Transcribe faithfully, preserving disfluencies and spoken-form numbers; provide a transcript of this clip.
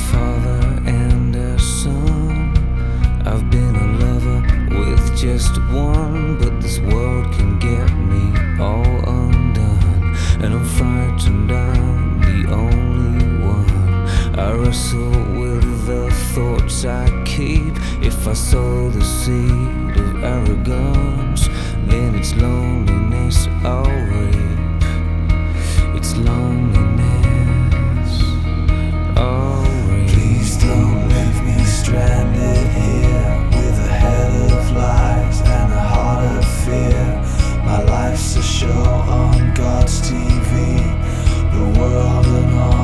father and a son. I've been a lover with just one, but this world can get me all undone, and I'm frightened I'm the only one. I wrestle with the thoughts I keep. If I sow the seed of arrogance, then it's loneliness I'll reap. It's lonely